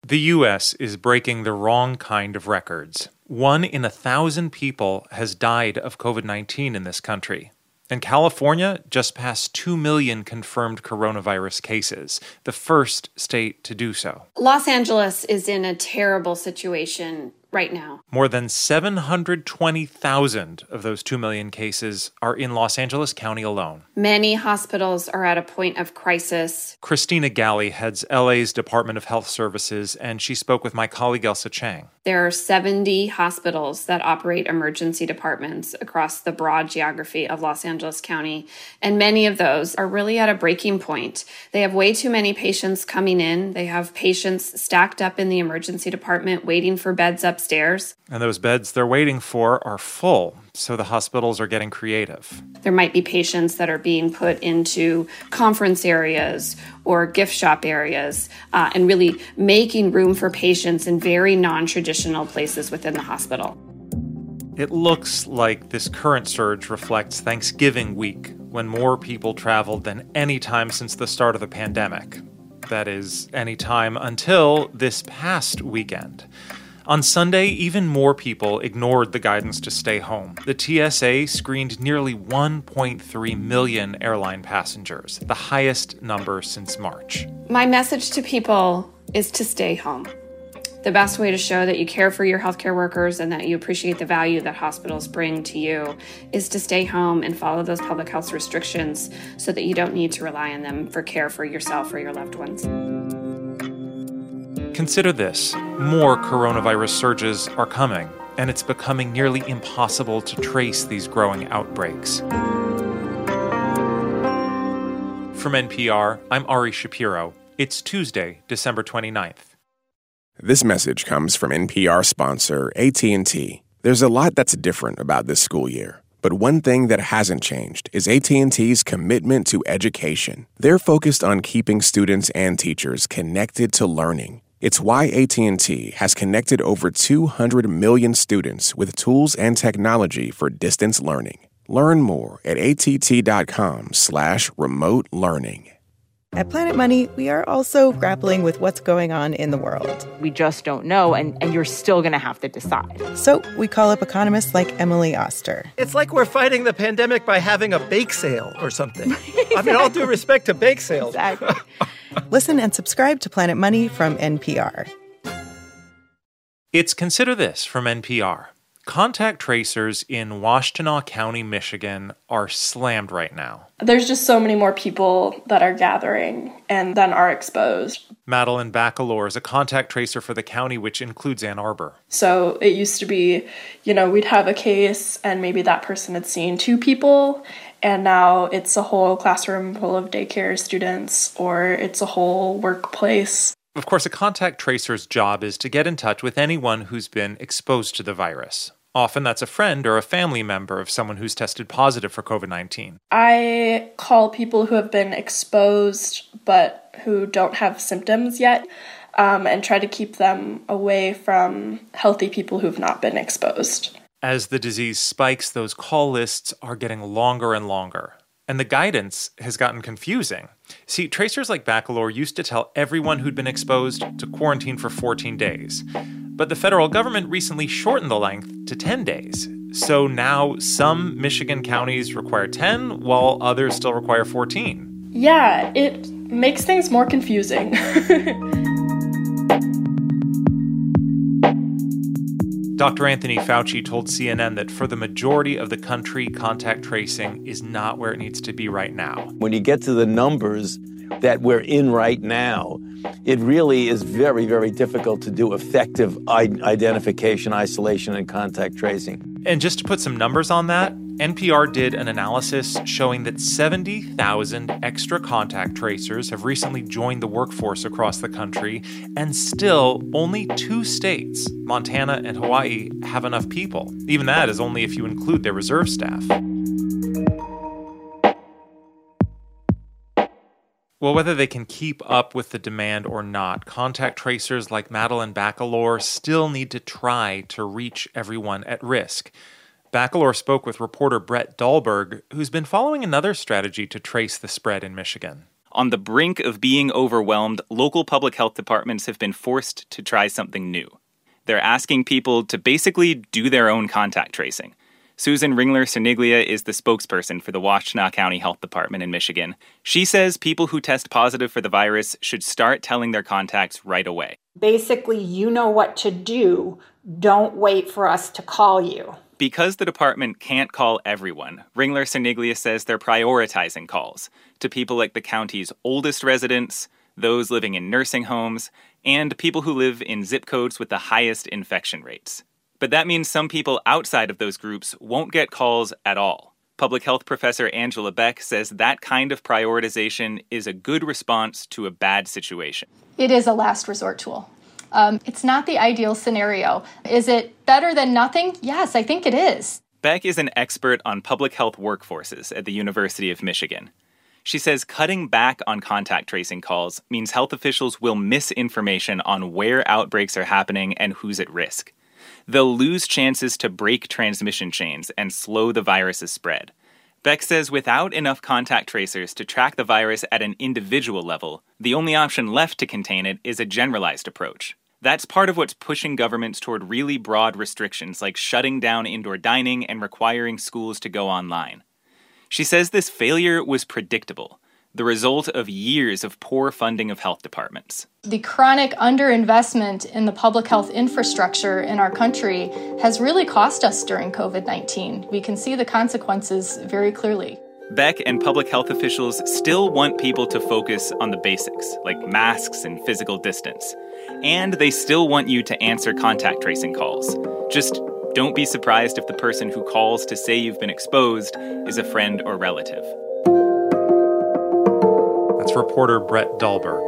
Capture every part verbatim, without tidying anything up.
The U S is breaking the wrong kind of records. One in a thousand people has died of covid nineteen in this country. And California just passed two million confirmed coronavirus cases, the first state to do so. Los Angeles is in a terrible situation right now. More than seven hundred twenty thousand of those two million cases are in Los Angeles County alone. Many hospitals are at a point of crisis. Christina Galley heads L A's Department of Health Services, and she spoke with my colleague Elsa Chang. There are seventy hospitals that operate emergency departments across the broad geography of Los Angeles County, and many of those are really at a breaking point. They have way too many patients coming in. They have patients stacked up in the emergency department waiting for beds upstairs. And those beds they're waiting for are full, so the hospitals are getting creative. There might be patients that are being put into conference areas or gift shop areas, uh, and really making room for patients in very non-traditional places within the hospital. It looks like this current surge reflects Thanksgiving week, when more people traveled than any time since the start of the pandemic. That is, any time until this past weekend. On Sunday, even more people ignored the guidance to stay home. The T S A screened nearly one point three million airline passengers, the highest number since March. My message to people is to stay home. The best way to show that you care for your healthcare workers and that you appreciate the value that hospitals bring to you is to stay home and follow those public health restrictions so that you don't need to rely on them for care for yourself or your loved ones. Consider this. More coronavirus surges are coming, and it's becoming nearly impossible to trace these growing outbreaks. From N P R, I'm Ari Shapiro. It's Tuesday, December twenty-ninth. This message comes from N P R sponsor A T and T. There's a lot that's different about this school year. But one thing that hasn't changed is A T and T's commitment to education. They're focused on keeping students and teachers connected to learning. It's why A T and T has connected over two hundred million students with tools and technology for distance learning. Learn more at att.com slash remote learning. At Planet Money, we are also grappling with what's going on in the world. We just don't know, and, and you're still going to have to decide. So we call up economists like Emily Oster. It's like we're fighting the pandemic by having a bake sale or something. Exactly. I mean, all due respect to bake sales. Exactly. Listen and subscribe to Planet Money from N P R. It's Consider This from N P R. Contact tracers in Washtenaw County, Michigan are slammed right now. There's just so many more people that are gathering and then are exposed. Madeline Bacalor is a contact tracer for the county, which includes Ann Arbor. So it used to be, you know, we'd have a case and maybe that person had seen two people, and now it's a whole classroom full of daycare students, or it's a whole workplace. Of course, a contact tracer's job is to get in touch with anyone who's been exposed to the virus. Often that's a friend or a family member of someone who's tested positive for covid nineteen. I call people who have been exposed but who don't have symptoms yet, um, and try to keep them away from healthy people who've not been exposed. As the disease spikes, those call lists are getting longer and longer. And the guidance has gotten confusing. See, tracers like Bacalor used to tell everyone who'd been exposed to quarantine for fourteen days. But the federal government recently shortened the length to ten days. So now some Michigan counties require ten, while others still require fourteen. Yeah, it makes things more confusing. Doctor Anthony Fauci told C N N that for the majority of the country, contact tracing is not where it needs to be right now. When you get to the numbers that we're in right now, it really is very, very difficult to do effective identification, isolation, and contact tracing. And just to put some numbers on that, N P R did an analysis showing that seventy thousand extra contact tracers have recently joined the workforce across the country, and still only two states, Montana and Hawaii, have enough people. Even that is only if you include their reserve staff. Well, whether they can keep up with the demand or not, contact tracers like Madeline Bacalor still need to try to reach everyone at risk. Bacalor spoke with reporter Brett Dahlberg, who's been following another strategy to trace the spread in Michigan. On the brink of being overwhelmed, local public health departments have been forced to try something new. They're asking people to basically do their own contact tracing. Susan Ringler-Cerniglia is the spokesperson for the Washtenaw County Health Department in Michigan. She says people who test positive for the virus should start telling their contacts right away. Basically, you know what to do. Don't wait for us to call you. Because the department can't call everyone, Ringler-Cerniglia says they're prioritizing calls to people like the county's oldest residents, those living in nursing homes, and people who live in zip codes with the highest infection rates. But that means some people outside of those groups won't get calls at all. Public health professor Angela Beck says that kind of prioritization is a good response to a bad situation. It is a last resort tool. Um, it's not the ideal scenario. Is it better than nothing? Yes, I think it is. Beck is an expert on public health workforces at the University of Michigan. She says cutting back on contact tracing calls means health officials will miss information on where outbreaks are happening and who's at risk. They'll lose chances to break transmission chains and slow the virus's spread. Beck says without enough contact tracers to track the virus at an individual level, the only option left to contain it is a generalized approach. That's part of what's pushing governments toward really broad restrictions like shutting down indoor dining and requiring schools to go online. She says this failure was predictable, the result of years of poor funding of health departments. The chronic underinvestment in the public health infrastructure in our country has really cost us during covid nineteen. We can see the consequences very clearly. Beck and public health officials still want people to focus on the basics, like masks and physical distance. And they still want you to answer contact tracing calls. Just don't be surprised if the person who calls to say you've been exposed is a friend or relative. That's reporter Brett Dahlberg.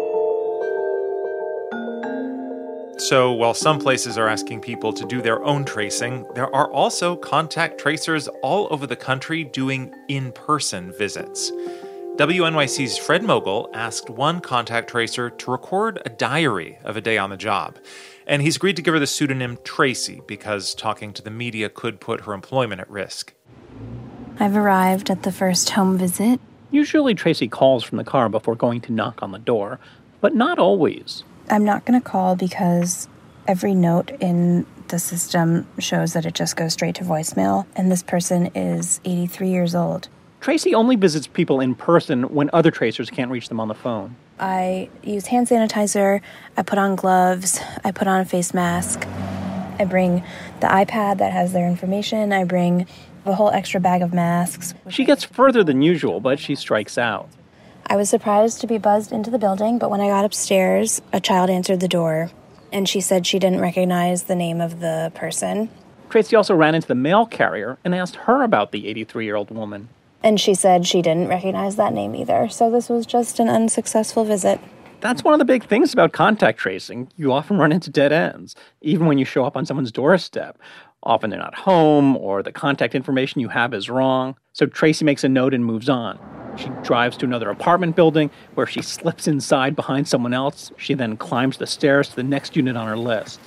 So while some places are asking people to do their own tracing, there are also contact tracers all over the country doing in-person visits. W N Y C's Fred Mogul asked one contact tracer to record a diary of a day on the job. And he's agreed to give her the pseudonym Tracy because talking to the media could put her employment at risk. I've arrived at the first home visit. Usually Tracy calls from the car before going to knock on the door, but not always. I'm not going to call because every note in the system shows that it just goes straight to voicemail, and this person is eighty-three years old. Tracy only visits people in person when other tracers can't reach them on the phone. I use hand sanitizer, I put on gloves, I put on a face mask, I bring the iPad that has their information, I bring a whole extra bag of masks. She gets further than usual, but she strikes out. I was surprised to be buzzed into the building, but when I got upstairs, a child answered the door, and she said she didn't recognize the name of the person. Tracy also ran into the mail carrier and asked her about the eighty-three-year-old woman. And she said she didn't recognize that name either, so this was just an unsuccessful visit. That's one of the big things about contact tracing. You often run into dead ends, even when you show up on someone's doorstep. Often they're not home, or the contact information you have is wrong. So Tracy makes a note and moves on. She drives to another apartment building where she slips inside behind someone else. She then climbs the stairs to the next unit on her list.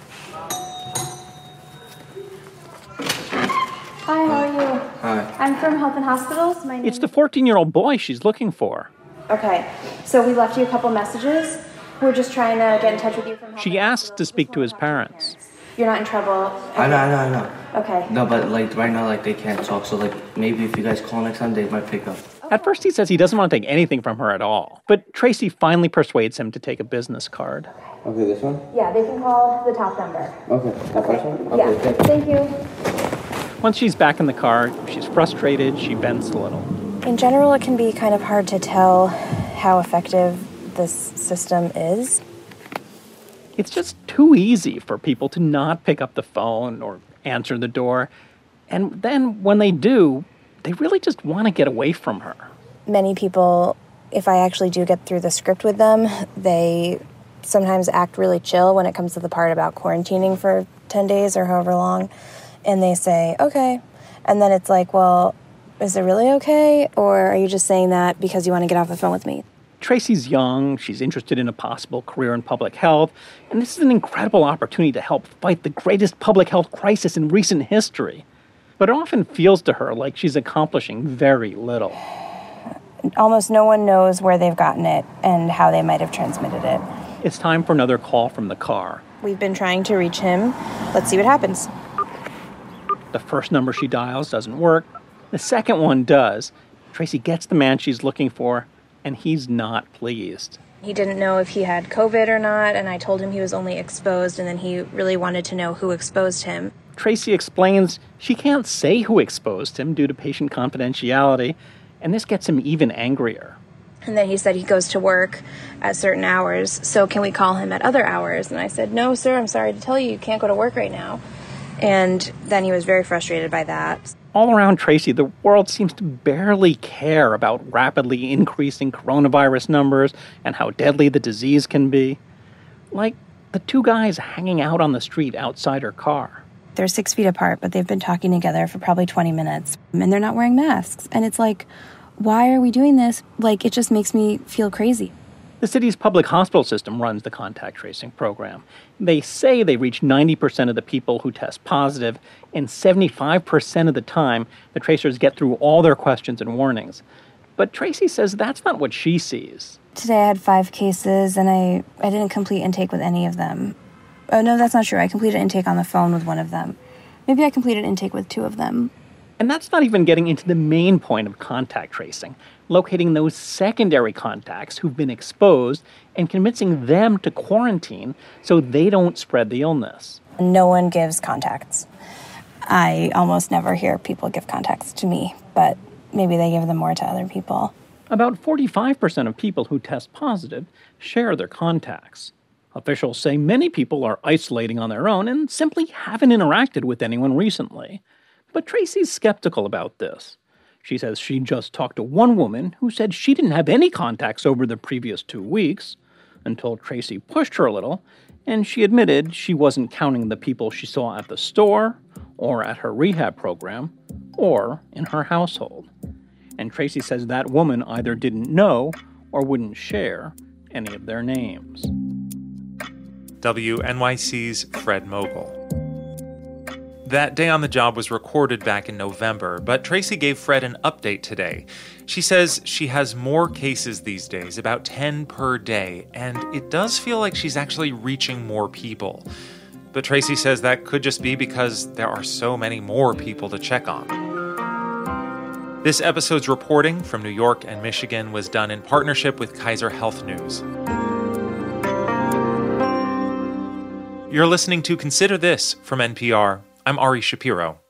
Hi, how are you? Hi. I'm from Health and Hospitals. My name It's the fourteen-year-old boy she's looking for. Okay, so we left you a couple messages. We're just trying to get in touch with you from Health She asked to speak to his parents. You're not in trouble. Okay. I know, I know, I know. Okay. No, but like right now, like they can't talk. So like maybe if you guys call next time, they might pick up. At first he says he doesn't want to take anything from her at all. But Tracy finally persuades him to take a business card. Okay, this one? Yeah, they can call the top number. Okay, the Okay. first one? Yeah, Okay, thank you. thank you. Once she's back in the car, she's frustrated, she vents a little. In general, it can be kind of hard to tell how effective this system is. It's just too easy for people to not pick up the phone or answer the door. And then when they do, they really just want to get away from her. Many people, if I actually do get through the script with them, they sometimes act really chill when it comes to the part about quarantining for ten days or however long. And they say, okay. And then it's like, well, is it really okay? Or are you just saying that because you want to get off the phone with me? Tracy's young, she's interested in a possible career in public health, and this is an incredible opportunity to help fight the greatest public health crisis in recent history. But it often feels to her like she's accomplishing very little. Almost no one knows where they've gotten it and how they might have transmitted it. It's time for another call from the car. We've been trying to reach him. Let's see what happens. The first number she dials doesn't work. The second one does. Tracy gets the man she's looking for, and he's not pleased. He didn't know if he had COVID or not, and I told him he was only exposed, and then he really wanted to know who exposed him. Tracy explains she can't say who exposed him due to patient confidentiality, and this gets him even angrier. And then he said he goes to work at certain hours, so can we call him at other hours? And I said, no, sir, I'm sorry to tell you, you can't go to work right now. And then he was very frustrated by that. All around Tracy, the world seems to barely care about rapidly increasing coronavirus numbers and how deadly the disease can be. Like the two guys hanging out on the street outside her car. They're six feet apart, but they've been talking together for probably twenty minutes, and they're not wearing masks. And it's like, why are we doing this? Like, it just makes me feel crazy. The city's public hospital system runs the contact tracing program. They say they reach ninety percent of the people who test positive, and seventy-five percent of the time, the tracers get through all their questions and warnings. But Tracy says that's not what she sees. Today I had five cases, and I, I didn't complete intake with any of them. Oh, no, that's not true. I completed intake on the phone with one of them. Maybe I completed intake with two of them. And that's not even getting into the main point of contact tracing, locating those secondary contacts who've been exposed and convincing them to quarantine so they don't spread the illness. No one gives contacts. I almost never hear people give contacts to me, but maybe they give them more to other people. About forty-five percent of people who test positive share their contacts. Officials say many people are isolating on their own and simply haven't interacted with anyone recently. But Tracy's skeptical about this. She says she just talked to one woman who said she didn't have any contacts over the previous two weeks, until Tracy pushed her a little, and she admitted she wasn't counting the people she saw at the store, or at her rehab program, or in her household. And Tracy says that woman either didn't know or wouldn't share any of their names. W N Y C's Fred Mogul. That day on the job was recorded back in November, but Tracy gave Fred an update today. She says she has more cases these days, about ten per day, and it does feel like she's actually reaching more people. But Tracy says that could just be because there are so many more people to check on. This episode's reporting from New York and Michigan was done in partnership with Kaiser Health News. You're listening to Consider This from N P R. I'm Ari Shapiro.